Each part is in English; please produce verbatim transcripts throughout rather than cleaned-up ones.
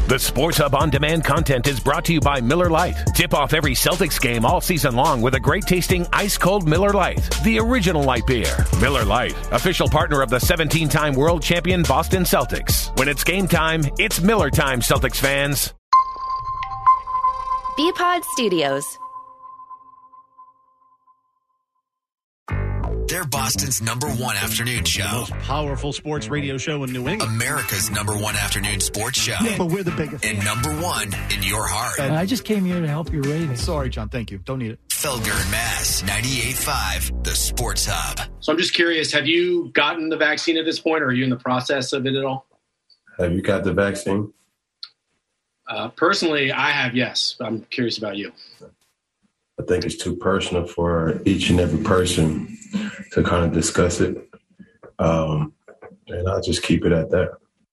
The Sports Hub on-demand content is brought to you by Miller Lite. Tip off every Celtics game all season long with a great-tasting ice-cold Miller Lite, the original light beer. Miller Lite, official partner of the seventeen-time world champion Boston Celtics. When it's game time, it's Miller time, Celtics fans. B-Pod Studios. They're Boston's number one afternoon show. The most powerful sports radio show in New England. America's number one afternoon sports show. Yeah, but we're the biggest. And number one in your heart. And I just came here to help your ratings. Sorry, John. Thank you. Don't need it. Felger and Mass, ninety-eight point five, the Sports Hub. So I'm just curious, have you gotten the vaccine at this point, or are you in the process of it at all? Have you got the vaccine? Uh, personally, I have, yes. I'm curious about you. I think it's too personal for each and every person to kind of discuss it. Um, and I'll just keep it at that.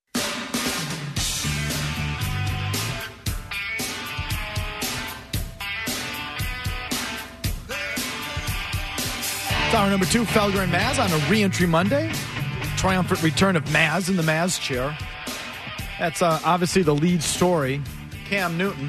It's hour number two, Felger and Maz on a re-entry Monday. Triumphant return of Maz in the Maz chair. That's uh, obviously the lead story. Cam Newton.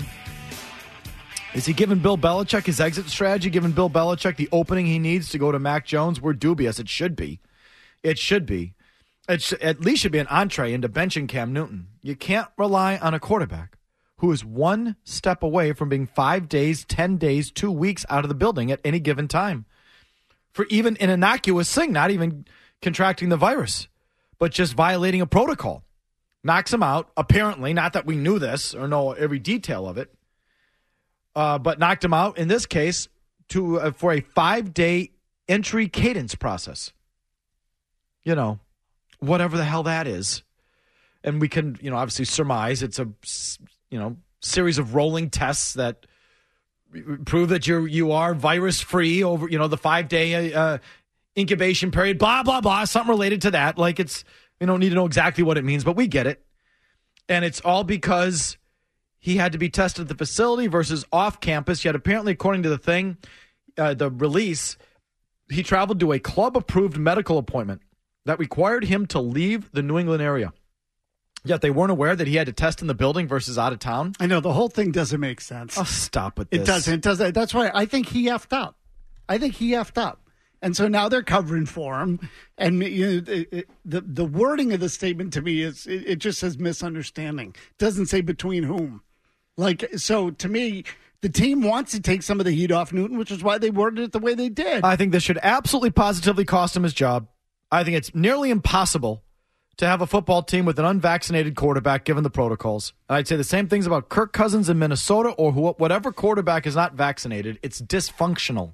Is he giving Bill Belichick his exit strategy, giving Bill Belichick the opening he needs to go to Mac Jones? We're dubious. It should be. It should be. It sh- at least should be an entree into benching Cam Newton. You can't rely on a quarterback who is one step away from being five days, ten days, two weeks out of the building at any given time. For even an innocuous thing, not even contracting the virus, but just violating a protocol. Knocks him out, apparently, not that we knew this or know every detail of it. Uh, but knocked him out, in this case, to uh, for a five-day entry cadence process. You know, whatever the hell that is. And we can, you know, obviously surmise it's a, you know, series of rolling tests that prove that you're, you are virus-free over, you know, the five-day uh, incubation period, blah, blah, blah, something related to that. Like it's, we don't need to know exactly what it means, but we get it. And it's all because he had to be tested at the facility versus off campus. Yet apparently, according to the thing, uh, the release, he traveled to a club-approved medical appointment that required him to leave the New England area. Yet they weren't aware that he had to test in the building versus out of town. I know, the whole thing doesn't make sense. Oh, stop with this. It doesn't. It doesn't. That's why I think he effed up. I think he effed up. And so now they're covering for him. And you know, it, it, the, the wording of the statement to me is, it, it just says misunderstanding. It doesn't say between whom. Like, so to me, the team wants to take some of the heat off Newton, which is why they worded it the way they did. I think this should absolutely positively cost him his job. I think it's nearly impossible to have a football team with an unvaccinated quarterback given the protocols. And I'd say the same things about Kirk Cousins in Minnesota or who, whatever quarterback is not vaccinated. It's dysfunctional.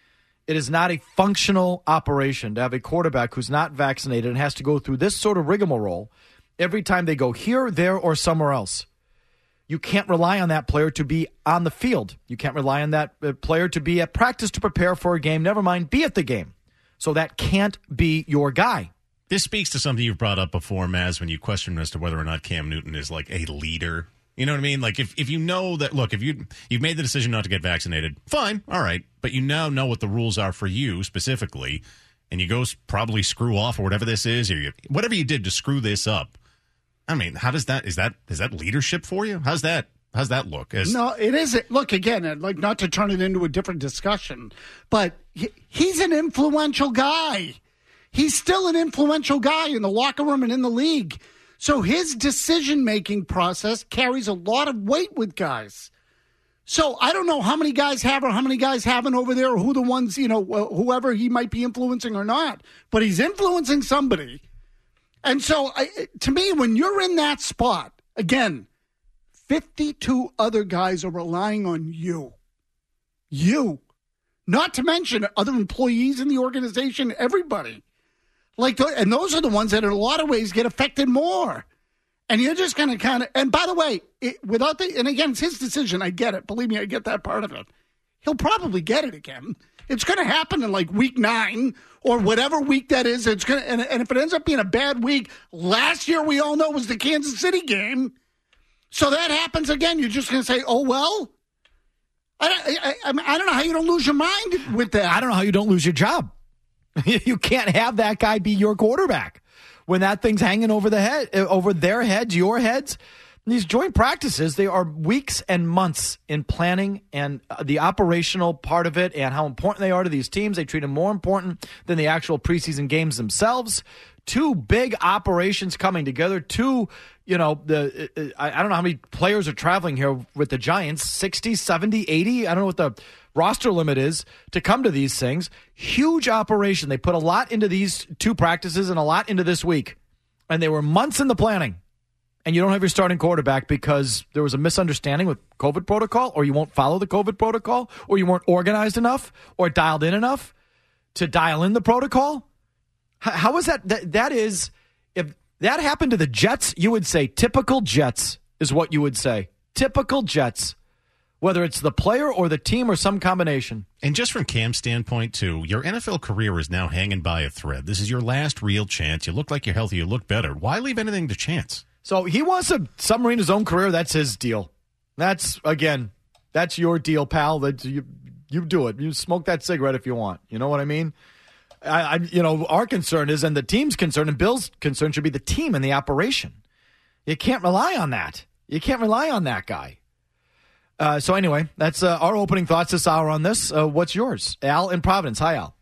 It is not a functional operation to have a quarterback who's not vaccinated and has to go through this sort of rigmarole every time they go here, there, or somewhere else. You can't rely on that player to be on the field. You can't rely on that player to be at practice to prepare for a game, never mind be at the game. So that can't be your guy. This speaks to something you've brought up before, Maz, when you question as to whether or not Cam Newton is like a leader. You know what I mean? Like if, if you know that, look, if you, you've made the decision not to get vaccinated, fine, all right. But you now know what the rules are for you specifically, and you go probably screw off or whatever this is, or you, whatever you did to screw this up. I mean, how does that, is that, is that leadership for you? How's that, how's that look? As, no, it isn't. Look, again, like not to turn it into a different discussion, but he, he's an influential guy. He's still an influential guy in the locker room and in the league. So his decision-making process carries a lot of weight with guys. So I don't know how many guys have or how many guys haven't over there or who the ones, you know, whoever he might be influencing or not. But he's influencing somebody. And so I, to me, when you're in that spot, again, fifty-two other guys are relying on you. You. Not to mention other employees in the organization, everybody. Like, and those are the ones that in a lot of ways get affected more. And you're just going to kind of, and by the way, it, without the, and again, it's his decision. I get it. Believe me, I get that part of it. He'll probably get it again. It's going to happen in like week nine or whatever week that is. It's going to, and, and if it ends up being a bad week, last year we all know was the Kansas City game. So that happens again. You're just going to say, oh, well, I, I, I, I don't know how you don't lose your mind with that. I don't know how you don't lose your job. You can't have that guy be your quarterback when that thing's hanging over the head, over their heads, your heads. These joint practices, they are weeks and months in planning and uh, the operational part of it and how important they are to these teams. They treat them more important than the actual preseason games themselves. Two big operations coming together. Two, you know, the uh, I, I don't know how many players are traveling here with the Giants, sixty, seventy, eighty. I don't know what the roster limit is to come to these things. Huge operation. They put a lot into these two practices and a lot into this week. And they were months in the planning. And you don't have your starting quarterback because there was a misunderstanding with COVID protocol, or you won't follow the COVID protocol, or you weren't organized enough or dialed in enough to dial in the protocol. How is that? That, that is, if that happened to the Jets, you would say typical Jets is what you would say. Typical Jets, whether it's the player or the team or some combination. And just from Cam's standpoint, too, your N F L career is now hanging by a thread. This is your last real chance. You look like you're healthy. You look better. Why leave anything to chance? So he wants to submarine his own career. That's his deal. That's, again, that's your deal, pal. That you, you do it. You smoke that cigarette if you want. You know what I mean? I, I, you know, our concern is, and the team's concern, and Bill's concern should be the team and the operation. You can't rely on that. You can't rely on that guy. Uh, so anyway, that's uh, our opening thoughts this hour on this. Uh, what's yours? Al in Providence. Hi, Al.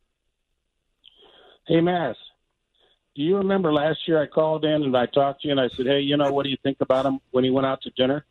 Hey, Mass. Do you remember last year I called in and I talked to you and I said, hey, you know, what do you think about him when he went out to dinner?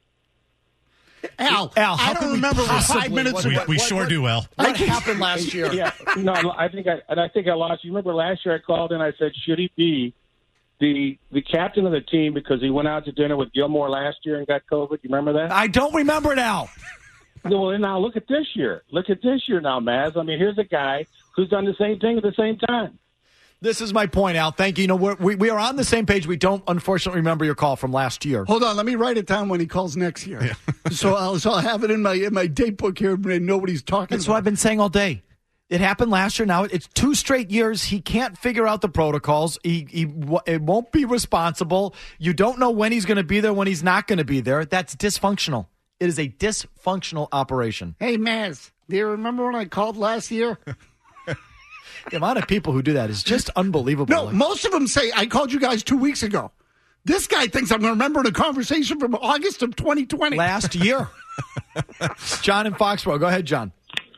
Al, Al, how I can don't we remember possibly- five minutes what- We, ago. we what- sure what- do, Al. What happened last year? Yeah, no, I think I and I think I lost. You remember last year I called in. I said, should he be the the captain of the team because he went out to dinner with Gilmore last year and got COVID? You remember that? I don't remember it, Al. Well, now look at this year. Look at this year now, Maz. I mean, here's a guy who's done the same thing at the same time. This is my point, Al. Thank you. You know, we're, we we are on the same page. We don't, unfortunately, remember your call from last year. Hold on, let me write it down when he calls next year. Yeah. so I'll so I'll have it in my in my date book here, but nobody's talking. That's about what I've been saying all day. It happened last year. Now it's two straight years. He can't figure out the protocols. He, he it won't be responsible. You don't know when he's going to be there, when he's not going to be there. That's dysfunctional. It is a dysfunctional operation. Hey, Maz, do you remember when I called last year? The amount of people who do that is just unbelievable. No, most of them say, I called you guys two weeks ago. This guy thinks I'm remembering a conversation from August of twenty twenty. Last year. John in Foxborough. Go ahead, John.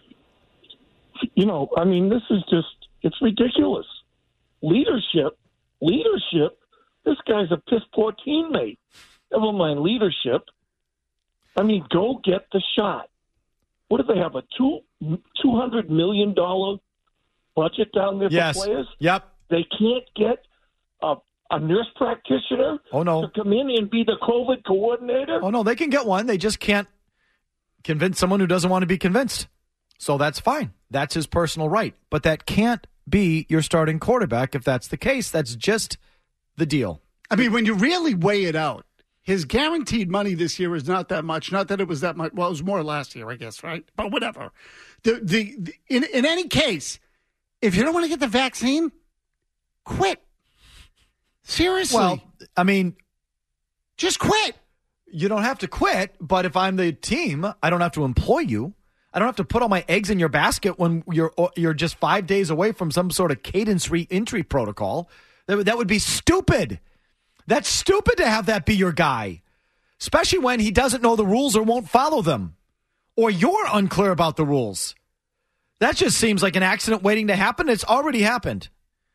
You know, I mean, this is just, it's ridiculous. Leadership, leadership, this guy's a piss poor teammate. Never mind leadership. I mean, go get the shot. What do they have, a two two hundred million dollars budget down there Yes. for players? Yep. They can't get a, a nurse practitioner Oh, no. to come in and be the COVID coordinator? Oh, no, they can get one. They just can't convince someone who doesn't want to be convinced. So that's fine. That's his personal right. But that can't be your starting quarterback if that's the case. That's just the deal. I mean, when you really weigh it out, his guaranteed money this year is not that much. Not that it was that much. Well, it was more last year, I guess, right? But whatever. The the, the in in any case, if you don't want to get the vaccine, quit. Seriously. Well, I mean, just quit. you don't have to quit, but if I'm the team, I don't have to employ you. I don't have to put all my eggs in your basket when you're you're just five days away from some sort of cadence re-entry protocol. That would, that would be stupid. That's stupid to have that be your guy, especially when he doesn't know the rules or won't follow them, or you're unclear about the rules. That just seems like an accident waiting to happen. It's already happened.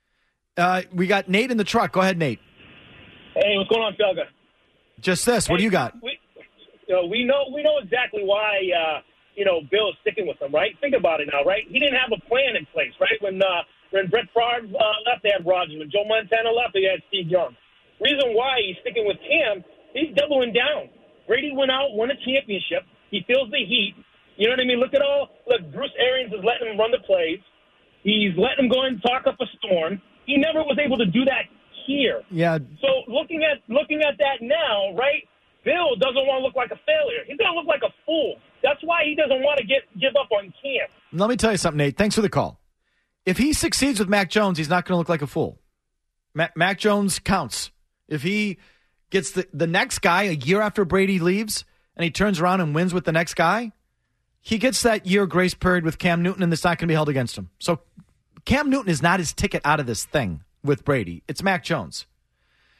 Uh, we got Nate in the truck. Go ahead, Nate. Hey, what's going on, Felga? Just this. What do you got? We, you know, we know we know exactly why uh, you know Bill is sticking with him, right? Think about it now, right? He didn't have a plan in place, right? When uh, when Brett Favre uh, left, they had Rodgers. When Joe Montana left, they had Steve Young. Reason why he's sticking with Cam, he's doubling down. Brady went out, won a championship. He feels the heat. You know what I mean? Look at all. Look, Bruce Arians is letting him run the plays. He's letting him go and talk up a storm. He never was able to do that here. Yeah. So looking at looking at that now, right? Bill doesn't want to look like a failure. He's going to look like a fool. That's why he doesn't want to get give up on Cam. Let me tell you something, Nate. Thanks for the call. If he succeeds with Mac Jones, he's not going to look like a fool. Mac, Mac Jones counts. If he gets the, the next guy a year after Brady leaves and he turns around and wins with the next guy, he gets that year grace period with Cam Newton, and it's not going to be held against him. So Cam Newton is not his ticket out of this thing with Brady. It's Mac Jones.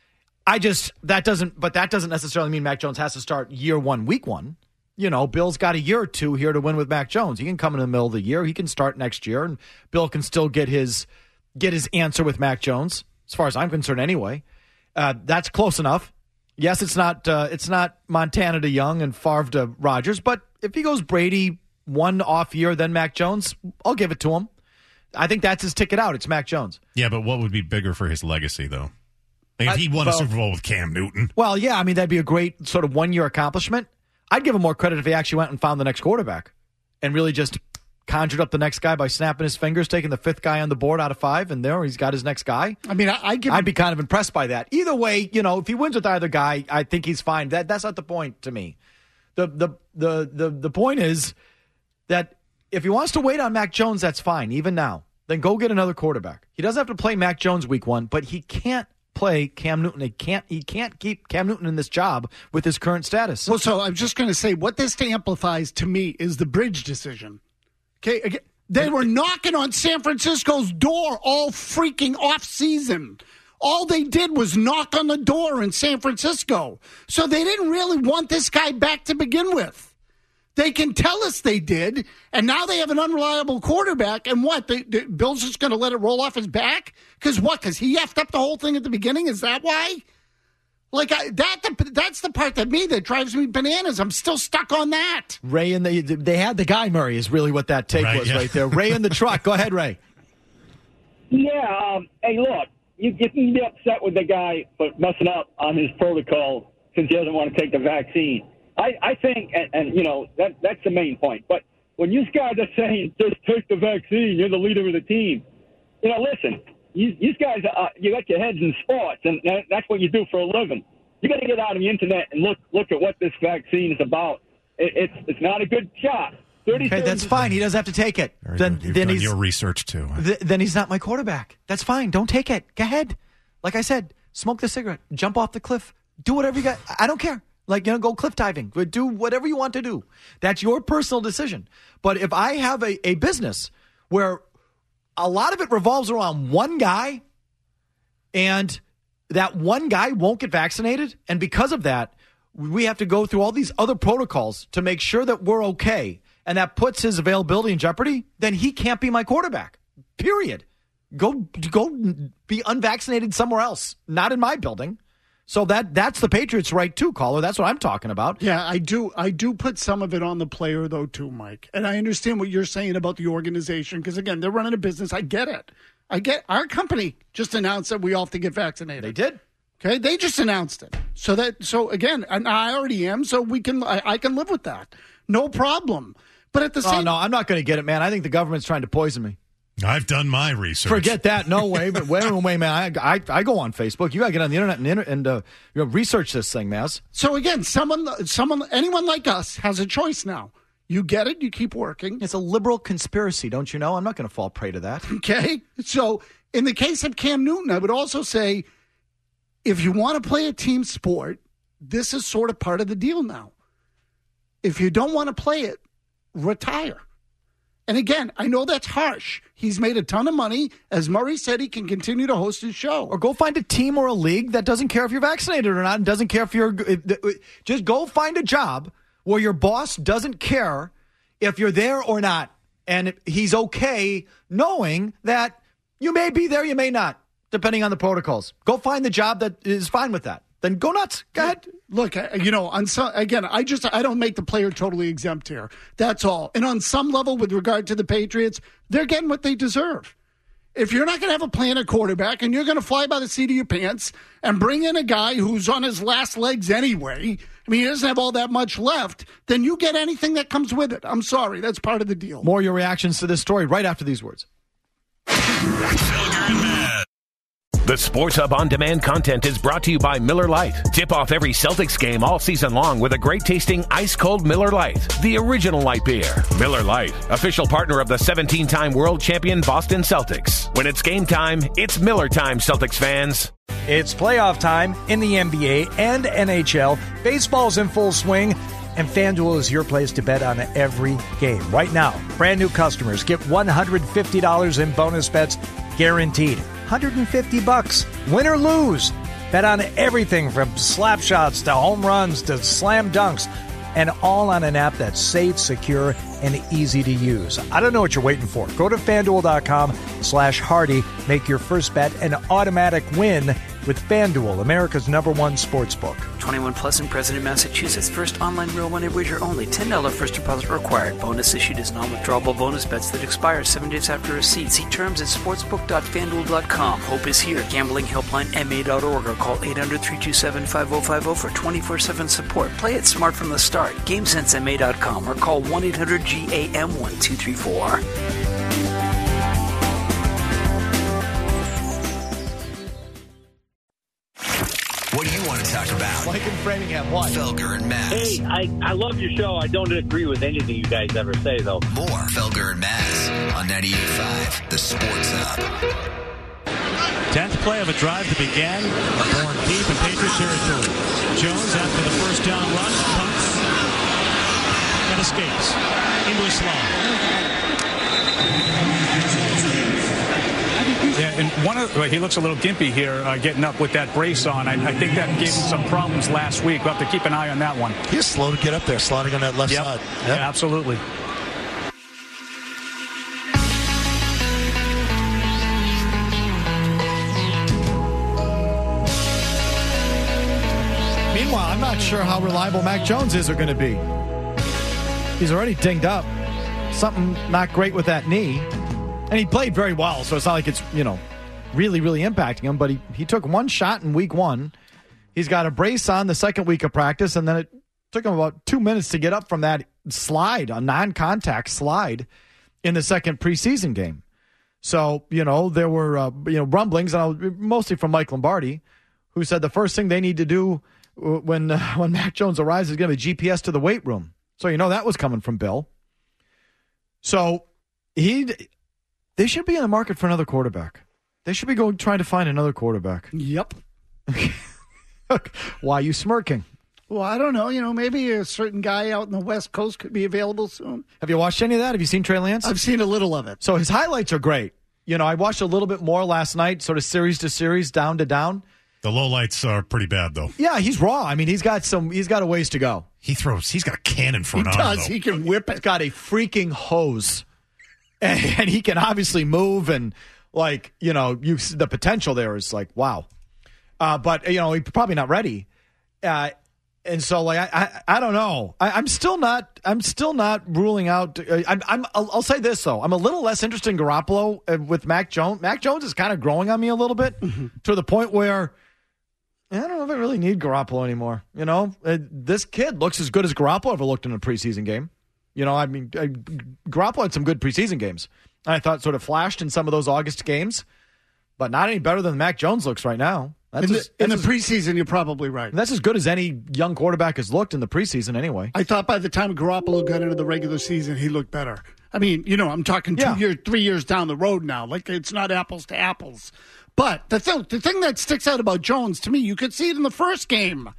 I just, that doesn't, but that doesn't necessarily mean Mac Jones has to start year one, week one. You know, Bill's got a year or two here to win with Mac Jones. He can come in the middle of the year. He can start next year, and Bill can still get his get his answer with Mac Jones, as far as I'm concerned anyway. Uh, that's close enough. Yes, it's not uh, it's not Montana to Young and Favre to Rodgers, but if he goes Brady one off year, then Mac Jones, I'll give it to him. I think that's his ticket out. It's Mac Jones. Yeah, but what would be bigger for his legacy, though? Like if he won well, a Super Bowl with Cam Newton. Well, yeah, I mean, that'd be a great sort of one-year accomplishment. I'd give him more credit if he actually went and found the next quarterback and really just conjured up the next guy by snapping his fingers, taking the fifth guy on the board out of five, and there he's got his next guy. I mean, I, I give I'd be kind of impressed by that. Either way, you know, if he wins with either guy, I think he's fine. That That's not the point to me. The the the the the point is that if he wants to wait on Mac Jones, that's fine, even now. Then go get another quarterback. He doesn't have to play Mac Jones week one, but he can't play Cam Newton. He can't he can't keep Cam Newton in this job with his current status. Well, so I'm just going to say what this amplifies to me is the Bridge decision. Okay, again, they were knocking on San Francisco's door all freaking off season. All they did was knock on the door in San Francisco. So they didn't really want this guy back to begin with. They can tell us they did, and now they have an unreliable quarterback. And what? They, they, Bill's just going to let it roll off his back? Because what? Because he effed up the whole thing at the beginning? Is that why? Like I, that? The, that's the part that me that drives me bananas. I'm still stuck on that. Ray and the they had the guy Murray is really what that take right, was yeah. right there. Ray in the truck. Go ahead, Ray. Yeah. Um, hey, look, you, you can be upset with the guy for messing up on his protocol since he doesn't want to take the vaccine. I, I think, and, and you know, that that's the main point. But when you guys are saying, just take the vaccine, you're the leader of the team, you know, listen, you, you guys, are, you got your heads in sports, and that's what you do for a living. You got to get out on the internet and look look at what this vaccine is about. It, it's it's not a good shot. Okay, that's fine. He doesn't have to take it. Very then good. You've then done he's your research, too. Th- then he's not my quarterback. That's fine. Don't take it. Go ahead. Like I said, smoke the cigarette. Jump off the cliff. Do whatever you got. I don't care. Like, you know, go cliff diving. Do whatever you want to do. That's your personal decision. But if I have a, a business where a lot of it revolves around one guy and that one guy won't get vaccinated, and because of that, we have to go through all these other protocols to make sure that we're okay, and that puts his availability in jeopardy, then he can't be my quarterback. Period. Go go be unvaccinated somewhere else, not in my building. So that that's the Patriots' right too, caller. That's what I'm talking about. Yeah, I do. I do put some of it on the player, though, too, Mike. And I understand what you're saying about the organization because, again, they're running a business. I get it. I get our company just announced that we all have to get vaccinated. They did. Okay, they just announced it. So that so again, and I already am. So we can I, I can live with that, no problem. But at the same, oh no, I'm not going to get it, man. I think the government's trying to poison me. I've done my research. Forget that. No way. But wait, wait, man. I, I, I go on Facebook. You got to get on the internet and, inter- and uh, you know, research this thing, Maz. So again, someone, someone, anyone like us has a choice now. You get it. You keep working. It's a liberal conspiracy, don't you know? I'm not going to fall prey to that. Okay. So in the case of Cam Newton, I would also say, if you want to play a team sport, this is sort of part of the deal now. If you don't want to play it, retire. And again, I know that's harsh. He's made a ton of money. As Murray said, he can continue to host his show. Or go find a team or a league that doesn't care if you're vaccinated or not and doesn't care if you're... Just go find a job where your boss doesn't care if you're there or not. And he's okay knowing that you may be there, you may not, depending on the protocols. Go find the job that is fine with that. Then go nuts. Go ahead. Look, you know, on some, again, I just I don't make the player totally exempt here. That's all. And on some level, with regard to the Patriots, they're getting what they deserve. If you're not going to have a plan at quarterback and you're going to fly by the seat of your pants and bring in a guy who's on his last legs anyway, I mean, he doesn't have all that much left, then you get anything that comes with it. I'm sorry. That's part of the deal. More of your reactions to this story right after these words. The Sports Hub On Demand content is brought to you by Miller Lite. Tip off every Celtics game all season long with a great-tasting ice-cold Miller Lite, the original light beer. Miller Lite, official partner of the seventeen-time world champion Boston Celtics. When it's game time, it's Miller time, Celtics fans. It's playoff time in the N B A and N H L. Baseball's in full swing, and FanDuel is your place to bet on every game. Right now, brand new customers get one hundred fifty dollars in bonus bets guaranteed. one hundred fifty bucks, win or lose. Bet on everything from slap shots to home runs to slam dunks, and all on an app that's safe, secure, and easy to use. I don't know what you're waiting for. Go to FanDuel.com slash Hardy. Make your first bet an automatic win with FanDuel, America's number one sports book. twenty-one plus and present in Massachusetts. First online real money wager only. ten dollars first deposit required. Bonus issued as non-withdrawable bonus bets that expire seven days after receipt. See terms at sportsbook dot fanduel dot com. Hope is here. Gambling helpline M A dot org or call eight hundred, three two seven, five oh five oh for twenty-four seven support. Play it smart from the start. GameSense M A dot com or call one eight hundred G A M one two three four. What do you want to talk about? Like in Framingham, what? Felger and Maz. Hey, I, I love your show. I don't agree with anything you guys ever say, though. More Felger and Maz on ninety-eight point five, the Sports Hub. Tenth play of a drive that began born deep in Patriot territory. Jones, after the first down run, punts and escapes into a slot. Yeah, and one of well, he looks a little gimpy here, uh, getting up with that brace on. I, I think that gave him some problems last week. We'll have to keep an eye on that one. He's slow to get up there, sliding on that left yep. side. Yep. Yeah, absolutely. Meanwhile, I'm not sure how reliable Mac Jones is are going to be. He's already dinged up. Something not great with that knee. And he played very well, so it's not like it's, you know, really, really impacting him. But he, he took one shot in week one. He's got a brace on the second week of practice, and then it took him about two minutes to get up from that slide, a non-contact slide, in the second preseason game. So, you know, there were, uh, you know, rumblings, and mostly from Mike Lombardi, who said the first thing they need to do when, uh, when Mac Jones arrives is going to be G P S to the weight room. So, you know, that was coming from Bill. So, he... They should be in the market for another quarterback. They should be going trying to find another quarterback. Yep. Why are you smirking? Well, I don't know. You know, maybe a certain guy out in the West Coast could be available soon. Have you watched any of that? Have you seen Trey Lance? I've seen a little of it. So his highlights are great. You know, I watched a little bit more last night, sort of series to series, down to down. The lowlights are pretty bad, though. Yeah, he's raw. I mean, he's got some. He's got a ways to go. He throws. He's got a cannon for he an arm. He does. Though. He can whip it. He's got a freaking hose. And he can obviously move, and like you know, you the potential there is like wow. Uh, but you know, he's probably not ready. Uh, and so, like I, I, I don't know. I, I'm still not. I'm still not ruling out. Uh, I'm. I'm I'll, I'll say this though. I'm a little less interested in Garoppolo uh, with Mac Jones. Mac Jones is kind of growing on me a little bit mm-hmm. to the point where I don't know if I really need Garoppolo anymore. You know, uh, this kid looks as good as Garoppolo ever looked in a preseason game. You know, I mean, I, Garoppolo had some good preseason games. I thought sort of flashed in some of those August games, but not any better than Mac Jones looks right now. That's in the, as, in the as, preseason, you're probably right. That's as good as any young quarterback has looked in the preseason anyway. I thought by the time Garoppolo got into the regular season, he looked better. I mean, you know, I'm talking two yeah. years, three years down the road now. Like, it's not apples to apples. But the, th- the thing that sticks out about Jones, to me, you could see it in the first game.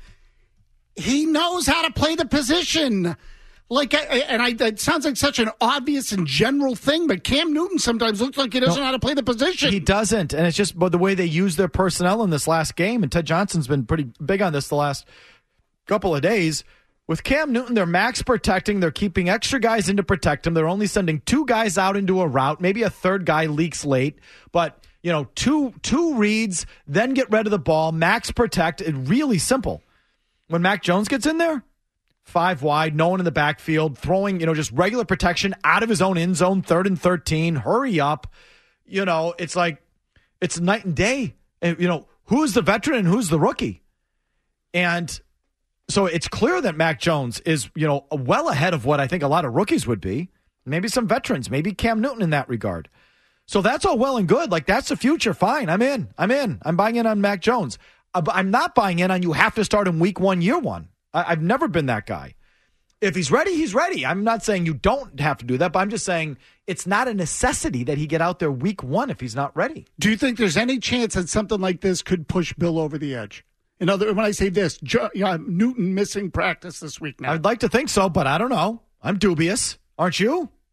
He knows how to play the position. Like, and I, it sounds like such an obvious and general thing, but Cam Newton sometimes looks like he doesn't no, know how to play the position. He doesn't, and it's just but the way they use their personnel in this last game, and Ted Johnson's been pretty big on this the last couple of days. With Cam Newton, they're max protecting. They're keeping extra guys in to protect him. They're only sending two guys out into a route. Maybe a third guy leaks late, but, you know, two two reads, then get rid of the ball, max protect. It's really simple. When Mac Jones gets in there, five wide, no one in the backfield, throwing, you know, just regular protection out of his own end zone, third and thirteen, hurry up. You know, it's like, it's night and day. And, you know, who's the veteran and who's the rookie? And so it's clear that Mac Jones is, you know, well ahead of what I think a lot of rookies would be. Maybe some veterans, maybe Cam Newton in that regard. So that's all well and good. Like, that's the future. Fine. I'm in. I'm in. I'm buying in on Mac Jones. I'm not buying in on you have to start in week one, year one. I've never been that guy. If he's ready, he's ready. I'm not saying you don't have to do that, but I'm just saying it's not a necessity that he get out there week one if he's not ready. Do you think there's any chance that something like this could push Bill over the edge? In other, when I say this, jo- yeah, Newton missing practice this week now. I'd like to think so, but I don't know. I'm dubious. Aren't you?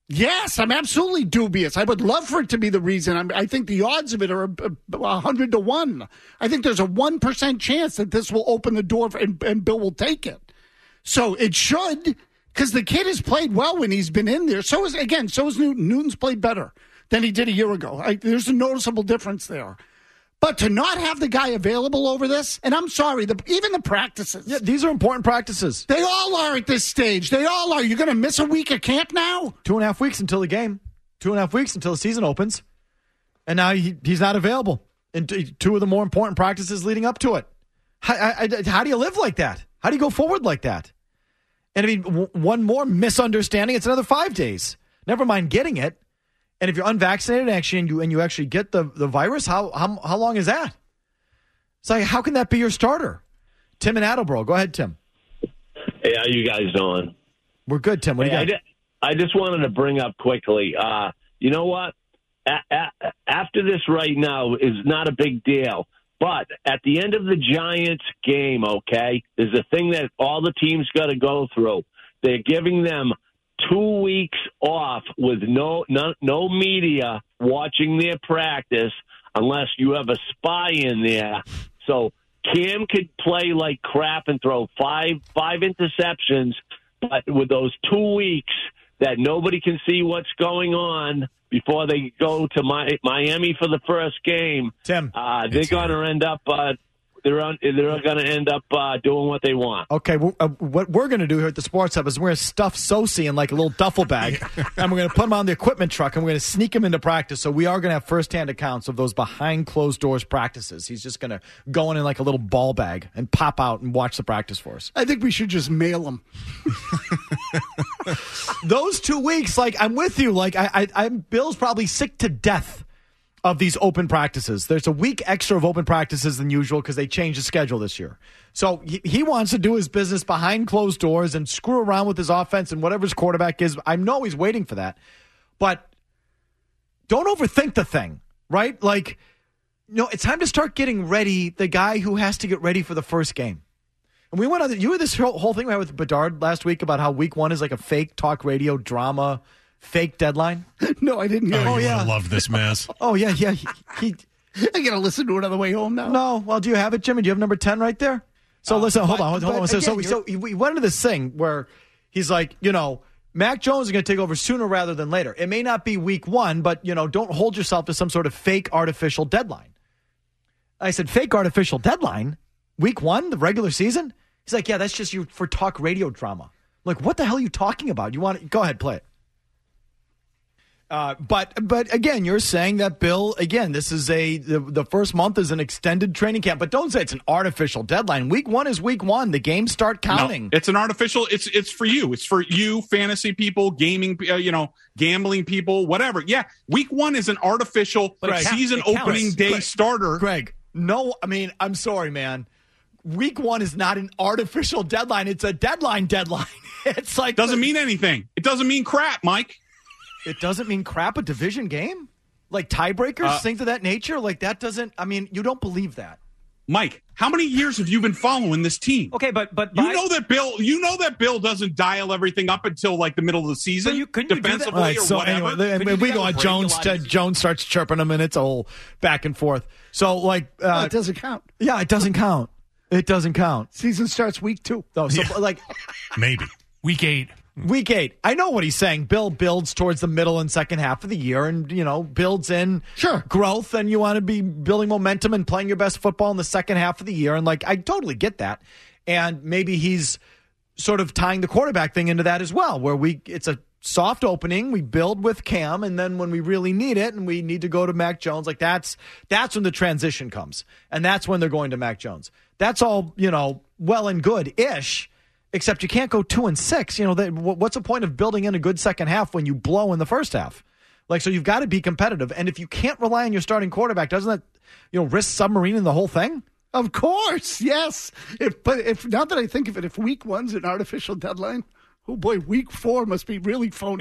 Yes, I'm absolutely dubious. I would love for it to be the reason. I'm, I think the odds of it are one hundred to one. I think there's a one percent chance that this will open the door for, and, and Bill will take it. So it should, because the kid has played well when he's been in there. So is, again, so is Newton. Newton's played better than he did a year ago. I, there's a noticeable difference there. But to not have the guy available over this, and I'm sorry, the, even the practices. Yeah, these are important practices. They all are at this stage. They all are. You're going to miss a week of camp now? Two and a half weeks until the game. Two and a half weeks until the season opens. And now he, he's not available in t- two of the more important practices leading up to it. How, I, I, how do you live like that? How do you go forward like that? And I mean, w- one more misunderstanding, it's another five days. Never mind getting it. And if you're unvaccinated, actually, and you and you actually get the, the virus, how, how how long is that? It's like, how can that be your starter? Tim in Attleboro. Go ahead, Tim. Hey, how you guys doing? We're good, Tim. What hey, do you I, got? di- I just wanted to bring up quickly. Uh, you know what? A- a- after this right now is not a big deal. But at the end of the Giants game, okay, there's a thing that all the teams got to go through. They're giving them two weeks off with no, no no media watching their practice unless you have a spy in there. So Cam could play like crap and throw five five interceptions, but with those two weeks that nobody can see what's going on before they go to Mi- Miami for the first game, Tim, uh, they're going to end up uh, they're on, they're going to end up uh, doing what they want. Okay, well, uh, what we're going to do here at the Sports Hub is we're going to stuff Sosi in like a little duffel bag, and we're going to put him on the equipment truck, and we're going to sneak him into practice. So we are going to have firsthand accounts of those behind closed doors practices. He's just going to go in in like a little ball bag and pop out and watch the practice for us. I think we should just mail him. Those two weeks, like, I'm with you. Like, I, I, I'm Bill's probably sick to death of these open practices. There's a week extra of open practices than usual because they changed the schedule this year. So he, he wants to do his business behind closed doors and screw around with his offense and whatever his quarterback is. I know he's waiting for that. But don't overthink the thing, right? Like, no, it's time to start getting ready, the guy who has to get ready for the first game. And we went on, the, you had this whole, whole thing we had with Bedard last week about how week one is like a fake talk radio drama fake deadline? No, I didn't hear Oh, it. you yeah. love this mess. Oh, yeah, yeah. He, he, I got to listen to it on the way home now. No. Well, do you have it, Jimmy? Do you have number ten right there? So uh, listen, hold but, on. Hold on. So, again, so, so we went into this thing where he's like, you know, Mac Jones is going to take over sooner rather than later. It may not be week one, but, you know, don't hold yourself to some sort of fake artificial deadline. I said, fake artificial deadline? Week one, the regular season? He's like, yeah, that's just you for talk radio drama. I'm like, what the hell are you talking about? You want to go ahead, play it. Uh, but but again, you're saying that, Bill, again, this is a the, the first month is an extended training camp, but don't say it's an artificial deadline. Week one is week one. The games start counting. No, it's an artificial. It's it's for you. It's for you, fantasy people, gaming, uh, you know, gambling people, whatever. Yeah, week one is an artificial Greg, season opening day Greg, starter. Greg, no, I mean, I'm sorry, man. Week one is not an artificial deadline. It's a deadline deadline. It's like doesn't the, mean anything. It doesn't mean crap, Mike. It doesn't mean crap, a division game? Like tiebreakers, uh, things of that nature? Like that doesn't, I mean, you don't believe that. Mike, how many years have you been following this team? Okay, but but you by, know that Bill, you know that Bill doesn't dial everything up until like the middle of the season, you, couldn't you defensively do that? Right, or so whatever. Anyway, we go on. Jones, uh, Jones starts chirping them, and it's a whole back and forth. So, like, uh, no, it doesn't count. Yeah, it doesn't count. It doesn't count. Season starts week two. Oh, so yeah. like maybe week eight. Week eight. I know what he's saying. Bill builds towards the middle and second half of the year and, you know, builds in sure. growth, and you want to be building momentum and playing your best football in the second half of the year. And, like, I totally get that. And maybe he's sort of tying the quarterback thing into that as well, where we it's a soft opening. We build with Cam, and then when we really need it and we need to go to Mac Jones, like that's that's when the transition comes. And that's when they're going to Mac Jones. That's all, you know, well and good-ish. Except you can't go two and six. You know, they, what's the point of building in a good second half when you blow in the first half? Like, so you've got to be competitive. And if you can't rely on your starting quarterback, doesn't that, you know, risk submarining the whole thing? Of course, yes. If but if now that I think of it, if week one's an artificial deadline, oh boy, week four must be really phony.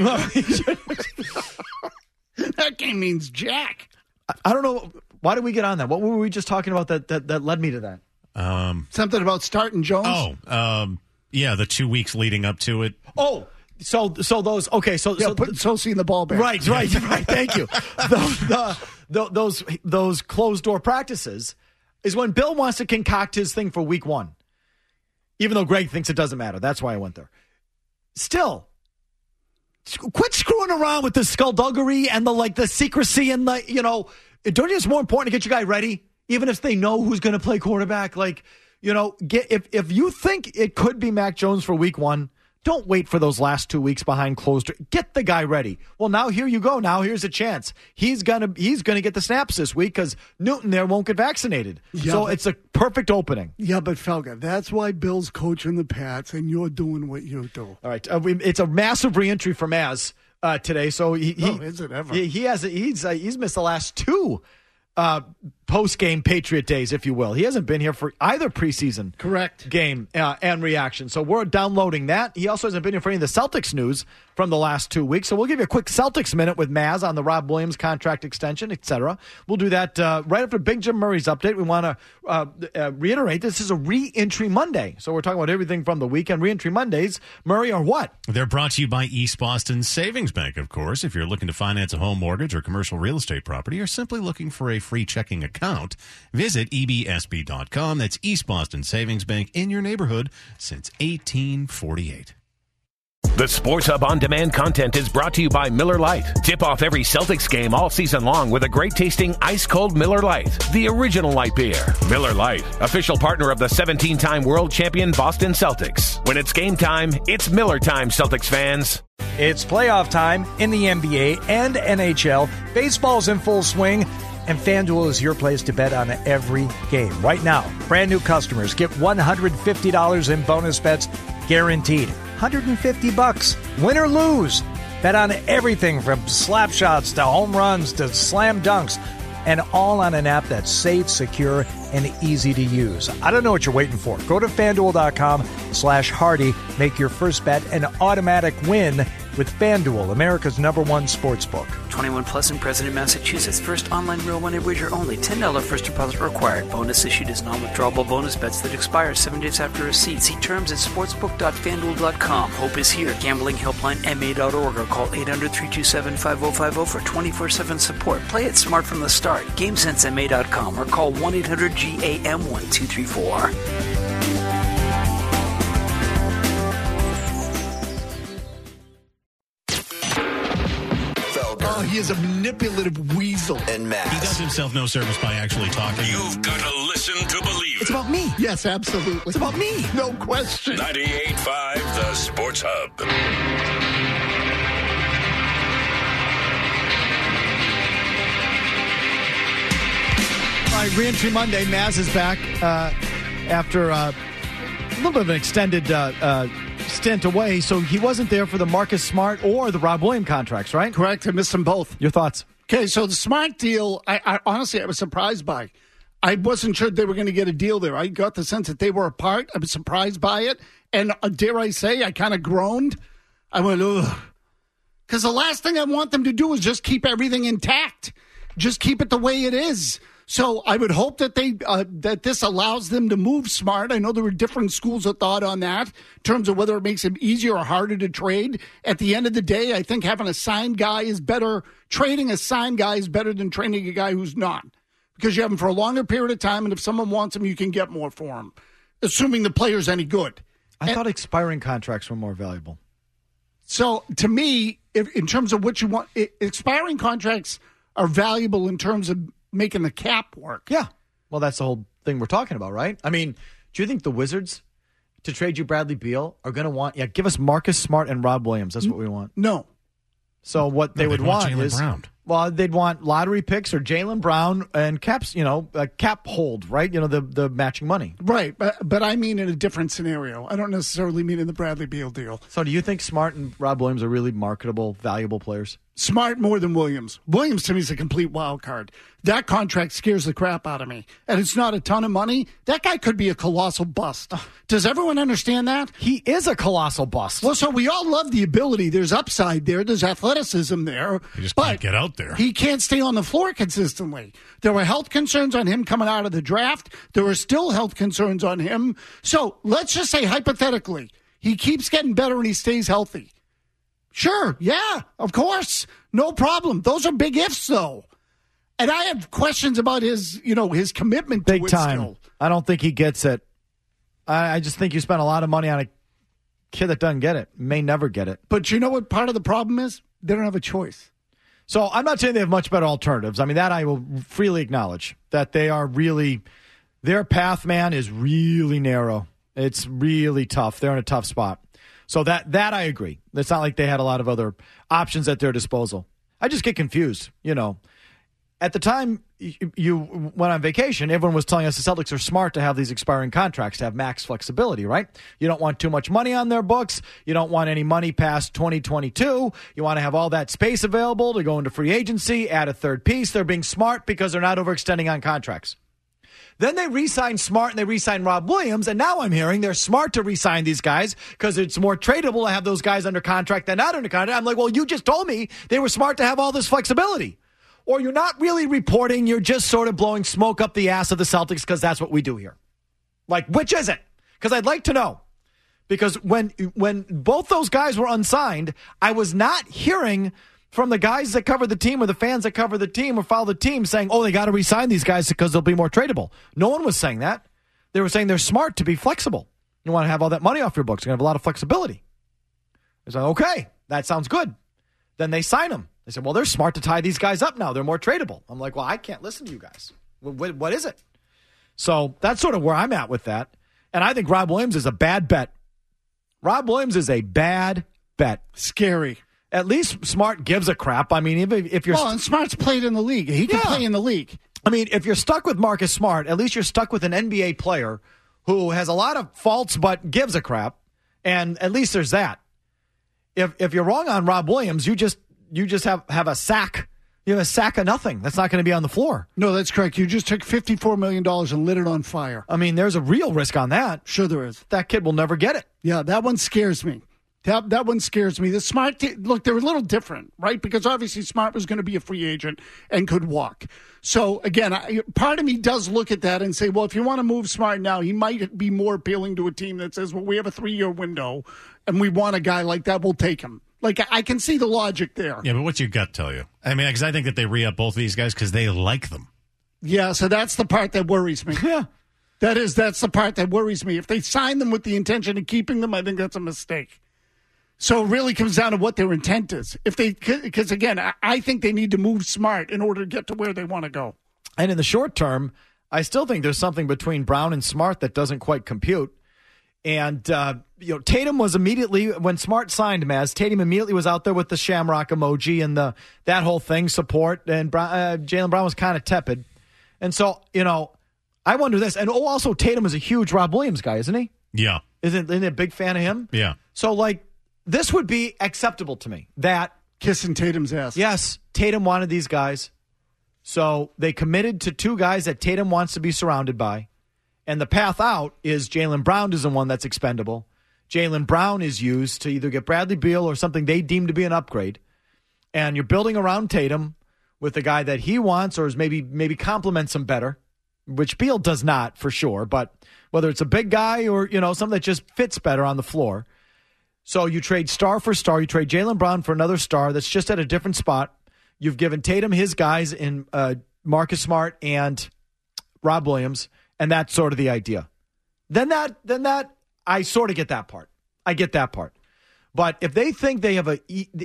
That game means jack. I, I don't know. Why did we get on that? What were we just talking about that that, that led me to that? Um, Something about starting Jones. Oh, um. Yeah, the two weeks leading up to it. Oh, So, so those okay. So, yeah, so put Sosi in the ball back. Right, right, right. Thank you. those, the, the, those those closed door practices is when Bill wants to concoct his thing for week one. Even though Greg thinks it doesn't matter. That's why I went there. Still, quit screwing around with the skullduggery and the like, the secrecy and the, you know, don't you think it's more important to get your guy ready, even if they know who's going to play quarterback? Like, you know, get if if you think it could be Mac Jones for week one, don't wait for those last two weeks behind closed doors. Get the guy ready. Well, now here you go. Now here's a chance. He's gonna he's gonna get the snaps this week because Newton there won't get vaccinated. Yeah, so but, it's a perfect opening. Yeah, but Felga, that's why Bill's coaching the Pats, and you're doing what you do. All right, uh, we, it's a massive reentry for Maz uh, today. So he, he oh, is it ever? He, he has he's uh, he's missed the last two uh, post-game Patriot days, if you will. He hasn't been here for either preseason correct game uh, and reaction. So we're downloading that. He also hasn't been here for any of the Celtics news from the last two weeks. So we'll give you a quick Celtics minute with Maz on the Rob Williams contract extension, et cetera. We'll do that uh, right after Big Jim Murray's update. We want to uh, uh, reiterate this is a re-entry Monday. So we're talking about everything from the weekend. Re-entry Mondays, Murray, or what? They're brought to you by East Boston Savings Bank, of course. If you're looking to finance a home mortgage or commercial real estate property, or simply looking for a free checking account, visit E B S B dot com. That's East Boston Savings Bank in your neighborhood since eighteen forty-eight. The Sports Hub On Demand content is brought to you by Miller Lite. Tip off every Celtics game all season long with a great-tasting ice-cold Miller Lite, the original light beer. Miller Lite, official partner of the seventeen-time world champion Boston Celtics. When it's game time, it's Miller time, Celtics fans. It's playoff time in the N B A and N H L. Baseball's in full swing, and FanDuel is your place to bet on every game. Right now, brand new customers get one hundred fifty dollars in bonus bets guaranteed. one hundred fifty bucks, win or lose. Bet on everything from slap shots to home runs to slam dunks, and all on an app that's safe, secure, and easy to use. I don't know what you're waiting for. Go to FanDuel.com slash Hardy. Make your first bet an automatic win with FanDuel, America's number one sports book. twenty-one plus in President, Massachusetts. First online real money wager only. ten dollars first deposit required. Bonus issued as non-withdrawable bonus bets that expire seven days after receipt. See terms at sportsbook dot fan duel dot com. Hope is here. Gambling helpline M A dot org or call eight hundred, three two seven, five oh five oh for twenty-four seven support. Play it smart from the start. game sense M A dot com or call one eight hundred G A M one two three four. Oh, he is a manipulative weasel. And Matt. He does himself no service by actually talking. You've got to listen to believe. It's about me. Yes, absolutely. It's about me. No question. ninety-eight point five The Sports Hub. All right, Reentry Monday. Maz is back uh, after uh, a little bit of an extended uh, uh, stint away, so he wasn't there for the Marcus Smart or the Rob Williams contracts, right? Correct. I missed them both. Your thoughts? Okay, so the Smart deal, I, I honestly, I was surprised by. I wasn't sure they were going to get a deal there. I got the sense that they were apart. I was surprised by it. And uh, dare I say, I kind of groaned. I went, ugh. Because the last thing I want them to do is just keep everything intact. Just keep it the way it is. So I would hope that they uh, that this allows them to move Smart. I know there were different schools of thought on that in terms of whether it makes it easier or harder to trade. At the end of the day, I think having a signed guy is better. Trading a signed guy is better than trading a guy who's not, because you have him for a longer period of time, and if someone wants him, you can get more for him, assuming the player's any good. I and, thought expiring contracts were more valuable. So to me, if, in terms of what you want, it, expiring contracts are valuable in terms of making the cap work. Yeah. Well, that's the whole thing we're talking about, right? I mean, do you think the Wizards, to trade you Bradley Beal, are going to want, yeah, give us Marcus Smart and Rob Williams. That's what we want. No. So what they no, would want, want Jaylen is, Brown. well, they'd want lottery picks or Jaylen Brown and caps, you know, a cap hold, right? You know, the the matching money. Right. But, but I mean in a different scenario. I don't necessarily mean in the Bradley Beal deal. So do you think Smart and Rob Williams are really marketable, valuable players? Smart more than Williams. Williams to me is a complete wild card. That contract scares the crap out of me. And it's not a ton of money. That guy could be a colossal bust. Does everyone understand that? He is a colossal bust. Well, so we all love the ability. There's upside there. There's athleticism there. He just but can't get out there. He can't stay on the floor consistently. There were health concerns on him coming out of the draft. There were still health concerns on him. So let's just say hypothetically, he keeps getting better and he stays healthy. Sure, yeah, of course. No problem. Those are big ifs, though. And I have questions about his, you know, his commitment to Big it time. still. I don't think he gets it. I, I just think you spent a lot of money on a kid that doesn't get it, may never get it. But you know what part of the problem is? They don't have a choice. So I'm not saying they have much better alternatives. I mean, that I will freely acknowledge, that they are really, their path, man, is really narrow. It's really tough. They're in a tough spot. So that that I agree. It's not like they had a lot of other options at their disposal. I just get confused, you know. At the time you, you went on vacation, everyone was telling us the Celtics are smart to have these expiring contracts, to have max flexibility, right? You don't want too much money on their books. You don't want any money past twenty twenty-two. You want to have all that space available to go into free agency, add a third piece. They're being smart because they're not overextending on contracts. Then they re-signed Smart and they re-signed Rob Williams, and now I'm hearing they're smart to re-sign these guys because it's more tradable to have those guys under contract than not under contract. I'm like, well, you just told me they were smart to have all this flexibility. Or you're not really reporting, you're just sort of blowing smoke up the ass of the Celtics because that's what we do here. Like, which is it? Because I'd like to know. Because when when both those guys were unsigned, I was not hearing from the guys that cover the team or the fans that cover the team or follow the team saying, oh, they got to re-sign these guys because they'll be more tradable. No one was saying that. They were saying they're smart to be flexible. You want to have all that money off your books. You're going to have a lot of flexibility. It's like, okay, that sounds good. Then they sign them. They said, well, they're smart to tie these guys up now. They're more tradable. I'm like, well, I can't listen to you guys. What, what is it? So that's sort of where I'm at with that. And I think Rob Williams is a bad bet. Rob Williams is a bad bet. Scary. At least Smart gives a crap. I mean, if, if you're... Well, and Smart's played in the league. He can yeah. play in the league. I mean, if you're stuck with Marcus Smart, at least you're stuck with an N B A player who has a lot of faults but gives a crap. And at least there's that. If if you're wrong on Rob Williams, you just... You just have, have a sack. You have a sack of nothing. That's not going to be on the floor. No, that's correct. You just took fifty-four million dollars and lit it on fire. I mean, there's a real risk on that. Sure there is. That kid will never get it. Yeah, that one scares me. That that one scares me. The Smart, t- look, they're a little different, right? Because obviously Smart was going to be a free agent and could walk. So, again, I, part of me does look at that and say, well, if you want to move Smart now, he might be more appealing to a team that says, well, we have a three-year window and we want a guy like that, we'll take him. Like, I can see the logic there. Yeah, but what's your gut tell you? I mean, because I think that they re-up both of these guys because they like them. Yeah, so that's the part that worries me. Yeah. That is, that's the part that worries me. If they sign them with the intention of keeping them, I think that's a mistake. So it really comes down to what their intent is. If they, because again, I, I think they need to move Smart in order to get to where they want to go. And in the short term, I still think there's something between Brown and Smart that doesn't quite compute. And, uh, you know, Tatum was immediately, when Smart signed Maz, Tatum immediately was out there with the shamrock emoji and the that whole thing, support. And uh, Jaylen Brown was kind of tepid. And so, you know, I wonder this. And oh, also, Tatum is a huge Rob Williams guy, isn't he? Yeah. Isn't, isn't he a big fan of him? Yeah. So, like, this would be acceptable to me. That. Kissing Tatum's ass. Yes. Tatum wanted these guys. So they committed to two guys that Tatum wants to be surrounded by. And the path out is Jaylen Brown is the one that's expendable. Jaylen Brown is used to either get Bradley Beal or something they deem to be an upgrade. And you're building around Tatum with a guy that he wants or is maybe maybe complements him better, which Beal does not for sure. But whether it's a big guy or, you know, something that just fits better on the floor. So you trade star for star. You trade Jaylen Brown for another star that's just at a different spot. You've given Tatum his guys in uh, Marcus Smart and Rob Williams. And that's sort of the idea. Then that, then that, I sort of get that part. I get that part. But if they think they have a,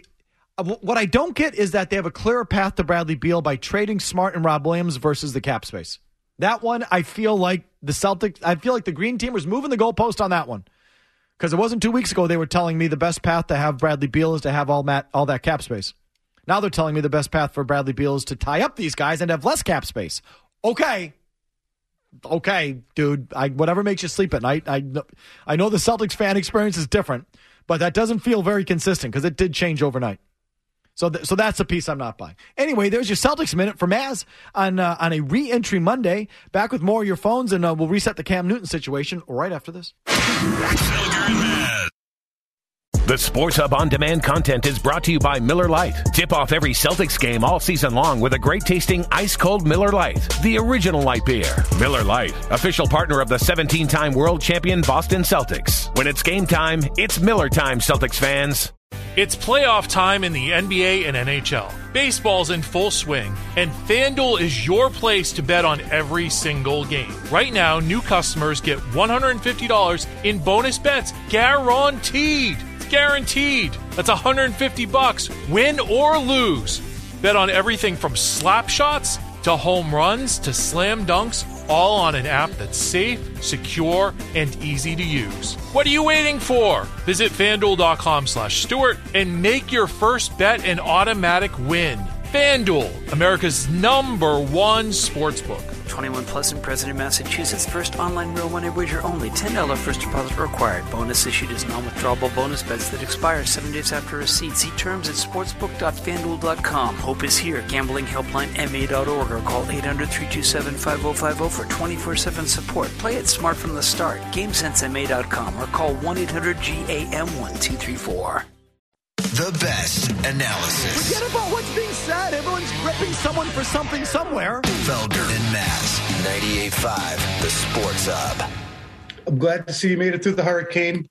what I don't get is that they have a clearer path to Bradley Beal by trading Smart and Rob Williams versus the cap space. That one, I feel like the Celtics, I feel like the Green Team was moving the goalpost on that one. Because it wasn't two weeks ago they were telling me the best path to have Bradley Beal is to have all that, all that cap space. Now they're telling me the best path for Bradley Beal is to tie up these guys and have less cap space. Okay. Okay, dude, I, whatever makes you sleep at night. I, I know the Celtics fan experience is different, but that doesn't feel very consistent because it did change overnight. So th- so that's a piece I'm not buying. Anyway, there's your Celtics Minute from Maz on, uh, on a re-entry Monday. Back with more of your phones, and uh, we'll reset the Cam Newton situation right after this. The Sports Hub On Demand content is brought to you by Miller Lite. Tip off every Celtics game all season long with a great-tasting ice-cold Miller Lite, the original light beer. Miller Lite, official partner of the seventeen-time world champion Boston Celtics. When it's game time, it's Miller time, Celtics fans. It's playoff time in the N B A and N H L. Baseball's in full swing, and FanDuel is your place to bet on every single game. Right now, new customers get one hundred fifty dollars in bonus bets guaranteed. It's guaranteed. That's one hundred fifty bucks, win or lose. Bet on everything from slap shots to home runs to slam dunks, all on an app that's safe, secure, and easy to use. What are you waiting for? Visit FanDuel.com slash Stewart and make your first bet an automatic win. FanDuel, America's number one sportsbook. twenty-one plus and present in Massachusetts. First online real money wager only. ten dollars first deposit required. Bonus issued as non-withdrawable bonus bets that expire seven days after receipt. See terms at sportsbook dot fanduel dot com. Hope is here. Gambling helpline M A dot org or call eight hundred, three two seven, five oh five oh for twenty-four seven support. Play it smart from the start. game sense M A dot com or call one eight hundred G A M one two three four. The best analysis. Forget about what's being said. Everyone's gripping someone for something somewhere. Felder and Mazz, ninety-eight point five, The Sports Hub. I'm glad to see you made it through the hurricane.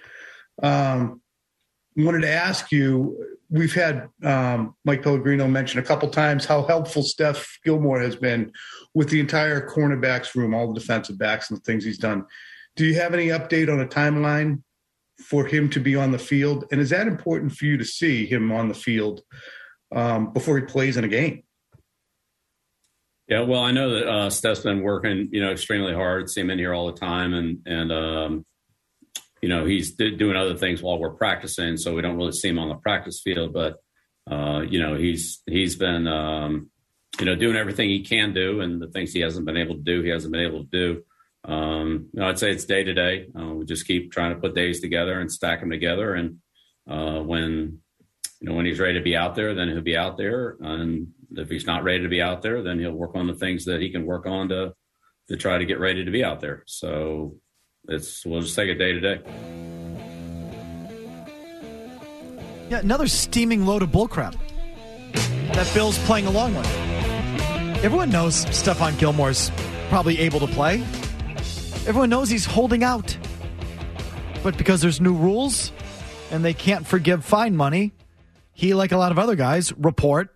Um, wanted to ask you, we've had um, Mike Pellegrino mention a couple times how helpful Steph Gilmore has been with the entire cornerbacks room, all the defensive backs and the things he's done. Do you have any update on a timeline for him to be on the field? And is that important for you to see him on the field um, before he plays in a game? Yeah, well, I know that uh, Steph's been working, you know, extremely hard. See him in here all the time. And, and um, you know, he's d- doing other things while we're practicing, so we don't really see him on the practice field. But, uh, you know, he's he's been, um, you know, doing everything he can do. And the things he hasn't been able to do, he hasn't been able to do. Um, you know, I'd say it's day to day. Uh, we just keep trying to put days together and stack them together. And uh, when, you know, when he's ready to be out there, then he'll be out there. And if he's not ready to be out there, then he'll work on the things that he can work on to, to try to get ready to be out there. So it's, we'll just take it day to day. Yeah, another steaming load of bullcrap that Bill's playing along with. Everyone knows Stephon Gilmore's probably able to play. Everyone knows he's holding out. But because there's new rules and they can't forgive fine money, he, like a lot of other guys, report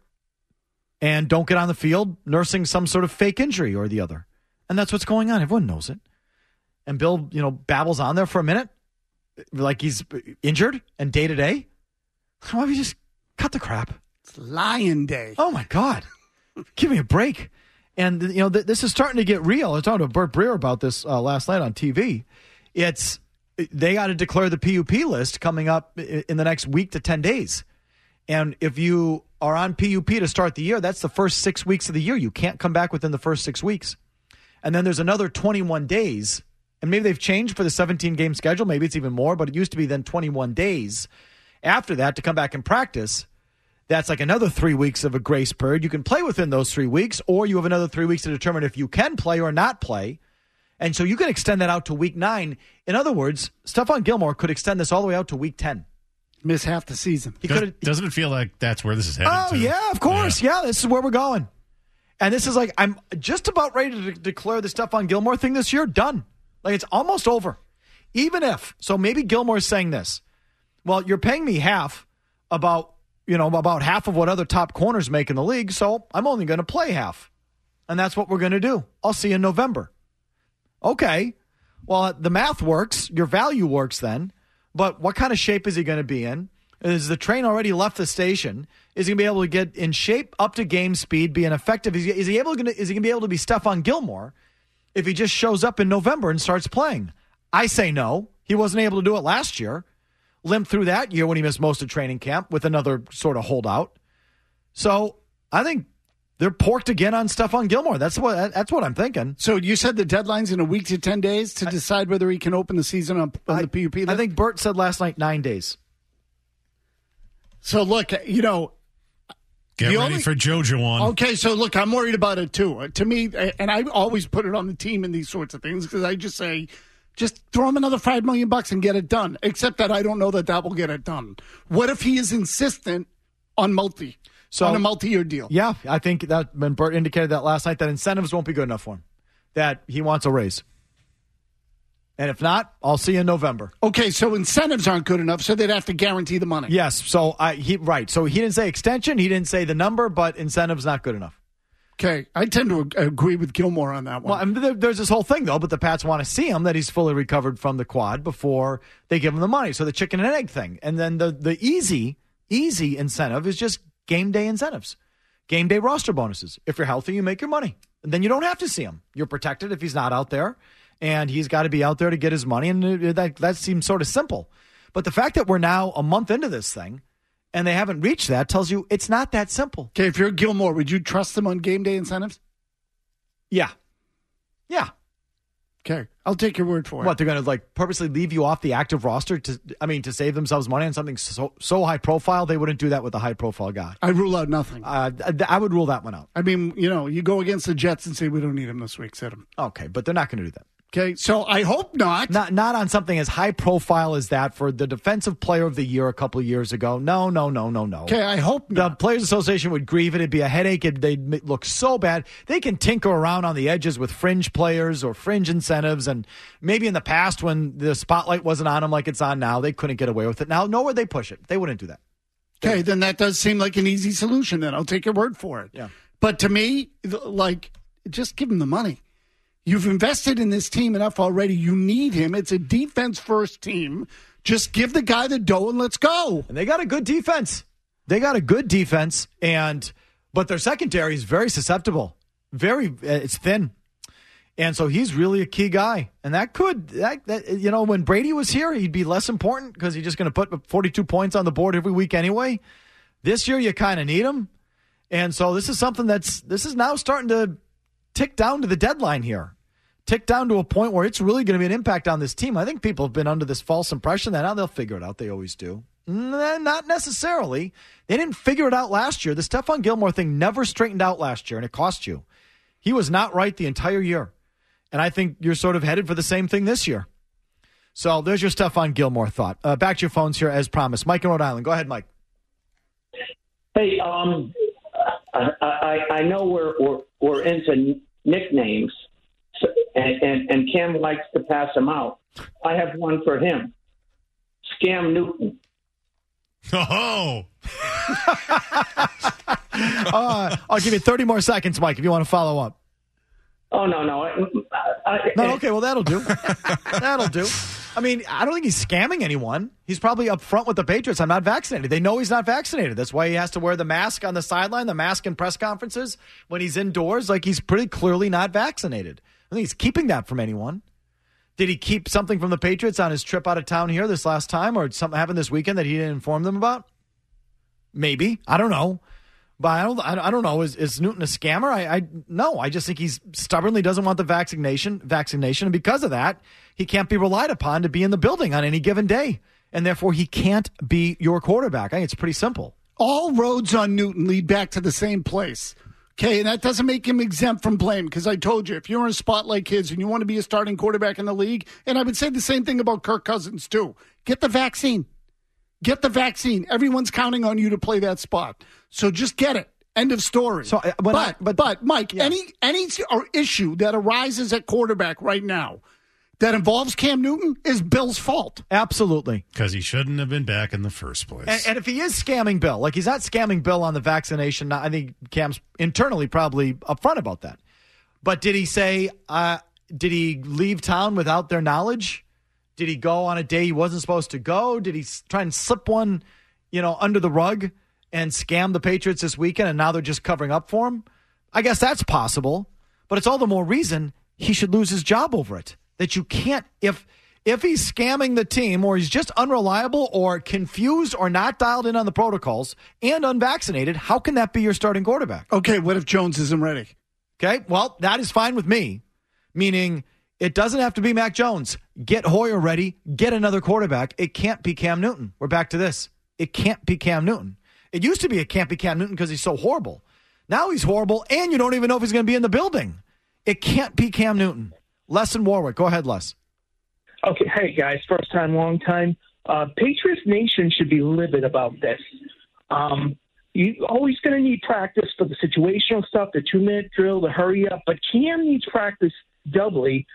and don't get on the field nursing some sort of fake injury or the other. And that's what's going on. Everyone knows it. And Bill, you know, babbles on there for a minute like he's injured and day to day. Why don't you just cut the crap? It's Lion Day. Oh, my God. Give me a break. And, you know, th- this is starting to get real. I was talking to Bert Breer about this uh, last night on T V. It's they got to declare the P U P list coming up in the next week to ten days. And if you are on P U P to start the year, that's the first six weeks of the year. You can't come back within the first six weeks. And then there's another twenty-one days. And maybe they've changed for the seventeen-game schedule. Maybe it's even more, but it used to be then twenty-one days after that to come back and practice. That's like another three weeks of a grace period. You can play within those three weeks, or you have another three weeks to determine if you can play or not play. And so you can extend that out to week nine. In other words, Stephon Gilmore could extend this all the way out to week ten. Miss half the season. He Does, doesn't it feel like that's where this is headed Oh, to? yeah, of course. Yeah. yeah, this is where we're going. And this is like, I'm just about ready to de- declare the Stephon Gilmore thing this year done. Like, it's almost over. Even if, so maybe Gilmore's saying this. Well, you're paying me half about, you know, about half of what other top corners make in the league, so I'm only going to play half. And that's what we're going to do. I'll see you in November. Okay. Well, the math works. Your value works then. But what kind of shape is he going to be in? Is the train already left the station? Is he going to be able to get in shape up to game speed, being effective? Is he, is he able to, is he going to be able to be Stephon Gilmore if he just shows up in November and starts playing? I say no. He wasn't able to do it last year. Limped through that year when he missed most of training camp with another sort of holdout. So I think they're porked again on Stephon Gilmore. That's what that's what I'm thinking. So you said the deadline's in a week to ten days to I, decide whether he can open the season on, on I, the P U P list? I think Bert said last night nine days. So look, you know. Get ready only, for JoJo on. Okay, so look, I'm worried about it too. Uh, to me, and I always put it on the team in these sorts of things because I just say, just throw him another five million bucks and get it done. Except that I don't know that that will get it done. What if he is insistent on multi, so, on a multi-year deal? Yeah, I think that when Bert indicated that last night, that incentives won't be good enough for him. That he wants a raise. And if not, I'll see you in November. Okay, so incentives aren't good enough, so they'd have to guarantee the money. Yes, so I he right. So he didn't say extension, he didn't say the number, but incentives not good enough. Okay, I tend to ag- agree with Gilmore on that one. Well, I mean, there, there's this whole thing, though, but the Pats want to see him that he's fully recovered from the quad before they give him the money. So the chicken and egg thing. And then the, the easy, easy incentive is just game day incentives, game day roster bonuses. If you're healthy, you make your money. And then you don't have to see him. You're protected if he's not out there. And he's got to be out there to get his money, and that that seems sort of simple. But the fact that we're now a month into this thing, and they haven't reached that, tells you it's not that simple. Okay, if you're Gilmore, would you trust them on game day incentives? Yeah. Yeah. Okay, I'll take your word for it. What, they're going to like purposely leave you off the active roster to, I mean, to save themselves money on something so so high profile? They wouldn't do that with a high profile guy. I rule out nothing. Uh, I would rule that one out. I mean, you know, you go against the Jets and say we don't need him this week, sit him. Okay, but they're not going to do that. Okay, so I hope not. Not not on something as high profile as that for the defensive player of the year a couple of years ago. No, no, no, no, no. Okay, I hope not. The Players Association would grieve it. It'd be a headache. It, they'd look so bad. They can tinker around on the edges with fringe players or fringe incentives. And maybe in the past when the spotlight wasn't on them like it's on now, they couldn't get away with it. Now, know where they push it. They wouldn't do that. Okay, then that does seem like an easy solution then. I'll take your word for it. Yeah. But to me, like, just give him the money. You've invested in this team enough already. You need him. It's a defense-first team. Just give the guy the dough and let's go. And they got a good defense. They got a good defense, and but their secondary is very susceptible. Very, it's thin. And so he's really a key guy. And that could, that, that you know, when Brady was here, he'd be less important because he's just going to put forty-two points on the board every week anyway. This year, you kind of need him. And so this is something that's, this is now starting to tick down to the deadline here. Tick down to a point where it's really going to be an impact on this team. I think people have been under this false impression that now they'll figure it out. They always do. Nah, not necessarily. They didn't figure it out last year. The Stephon Gilmore thing never straightened out last year, and it cost you. He was not right the entire year. And I think you're sort of headed for the same thing this year. So there's your Stephon Gilmore thought. Uh, back to your phones here as promised. Mike in Rhode Island. Go ahead, Mike. Hey, um, I, I, I know we're, we're, we're into nicknames, so, and, and, and Cam likes to pass them out. I have one for him. Scam Newton. Oh! uh, I'll give you thirty more seconds, Mike, if you want to follow up. Oh, no, no. I, I, no, okay, well, that'll do. That'll do. I mean, I don't think he's scamming anyone. He's probably up front with the Patriots. I'm not vaccinated. They know he's not vaccinated. That's why he has to wear the mask on the sideline, the mask in press conferences when he's indoors. Like, he's pretty clearly not vaccinated. I think he's keeping that from anyone. Did he keep something from the Patriots on his trip out of town here this last time, or something happened this weekend that he didn't inform them about? Maybe. I don't know. But I don't, I don't know. Is, is Newton a scammer? I, I no. I just think he stubbornly doesn't want the vaccination. Vaccination, and because of that, he can't be relied upon to be in the building on any given day, and therefore he can't be your quarterback. I think it's pretty simple. All roads on Newton lead back to the same place. Okay, and that doesn't make him exempt from blame, because I told you, if you're in a spot like his and you want to be a starting quarterback in the league, and I would say the same thing about Kirk Cousins too, get the vaccine. Get the vaccine. Everyone's counting on you to play that spot. So just get it. End of story. So, uh, but, I, but, but, Mike, yeah. any any issue that arises at quarterback right now that involves Cam Newton is Bill's fault. Absolutely. Because he shouldn't have been back in the first place. And, and if he is scamming Bill, like he's not scamming Bill on the vaccination, I think Cam's internally probably upfront about that. But did he say, uh, did he leave town without their knowledge? Did he go on a day he wasn't supposed to go? Did he try and slip one, you know, under the rug and scam the Patriots this weekend, and now they're just covering up for him? I guess that's possible, but it's all the more reason he should lose his job over it. That you can't, if if he's scamming the team, or he's just unreliable or confused or not dialed in on the protocols and unvaccinated, how can that be your starting quarterback? Okay, what if Jones isn't ready? Okay, well, that is fine with me, meaning it doesn't have to be Mac Jones. Get Hoyer ready. Get another quarterback. It can't be Cam Newton. We're back to this. It can't be Cam Newton. It used to be it can't be Cam Newton because he's so horrible. Now he's horrible, and you don't even know if he's going to be in the building. It can't be Cam Newton. Les in Warwick. Go ahead, Les. Okay, hey, guys. First time, long time. Uh, Patriots Nation should be livid about this. Um, you're always going to need practice for the situational stuff, the two-minute drill, the hurry up, but Cam needs practice doubly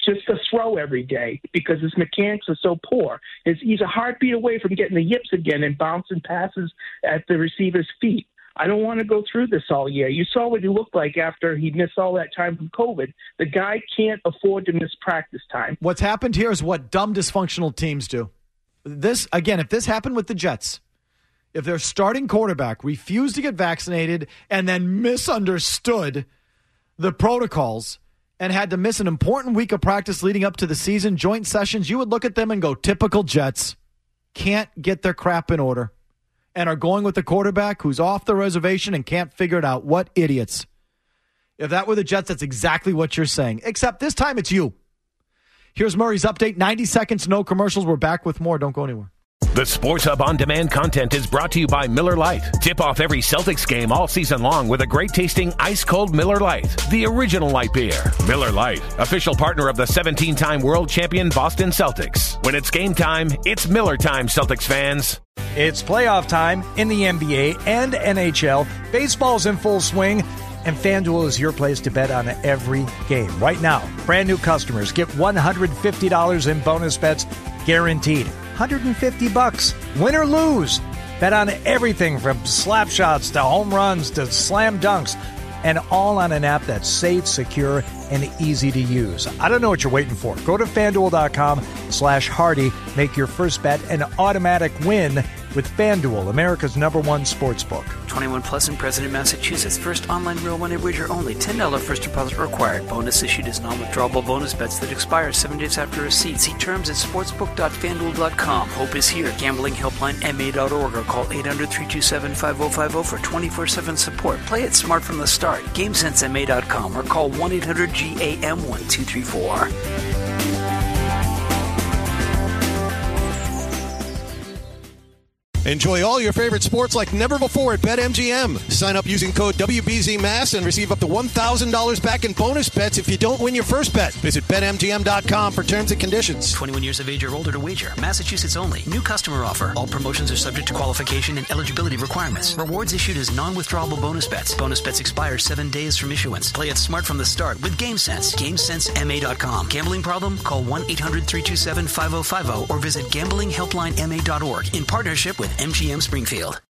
just to throw every day because his mechanics are so poor. His, he's a heartbeat away from getting the yips again and bouncing passes at the receiver's feet. I don't want to go through this all year. You saw what he looked like after he missed all that time from COVID. The guy can't afford to miss practice time. What's happened here is what dumb, dysfunctional teams do. This, again, if this happened with the Jets, if their starting quarterback refused to get vaccinated and then misunderstood the protocols and had to miss an important week of practice leading up to the season, joint sessions, you would look at them and go, typical Jets. Can't get their crap in order. And are going with the quarterback who's off the reservation and can't figure it out. What idiots. If that were the Jets, that's exactly what you're saying. Except this time it's you. Here's Murray's update. ninety seconds, no commercials. We're back with more. Don't go anywhere. The Sports Hub On Demand content is brought to you by Miller Lite. Tip off every Celtics game all season long with a great-tasting ice-cold Miller Lite, the original light beer. Miller Lite, official partner of the seventeen-time world champion Boston Celtics. When it's game time, it's Miller time, Celtics fans. It's playoff time in the N B A and N H L. Baseball's in full swing, and FanDuel is your place to bet on every game. Right now, brand new customers get one hundred fifty dollars in bonus bets guaranteed. one hundred fifty bucks, win or lose. Bet on everything from slap shots to home runs to slam dunks, and all on an app that's safe, secure, and easy to use. I don't know what you're waiting for. Go to FanDuel.com slash Hardy. Make your first bet an automatic win with FanDuel, America's number one sportsbook. twenty-one plus and present in Massachusetts. First online real money wager only. ten dollars first deposit required. Bonus issued as non-withdrawable bonus bets that expire seven days after receipt. See terms at sportsbook dot fanduel dot com. Hope is here. Gambling helpline M A dot org or call eight hundred, three two seven, five oh five oh for twenty-four seven support. Play it smart from the start. Game sense M A dot com or call one eight hundred G A M one two three four. Enjoy all your favorite sports like never before at BetMGM. Sign up using code W B Z M A S and receive up to one thousand dollars back in bonus bets if you don't win your first bet. Visit Bet M G M dot com for terms and conditions. twenty-one years of age or older to wager. Massachusetts only. New customer offer. All promotions are subject to qualification and eligibility requirements. Rewards issued as non-withdrawable bonus bets. Bonus bets expire seven days from issuance. Play it smart from the start with GameSense. GameSense M A dot com. Gambling problem? Call one eight hundred, three two seven, five oh five oh or visit gambling helpline M A dot org in partnership with M G M Springfield.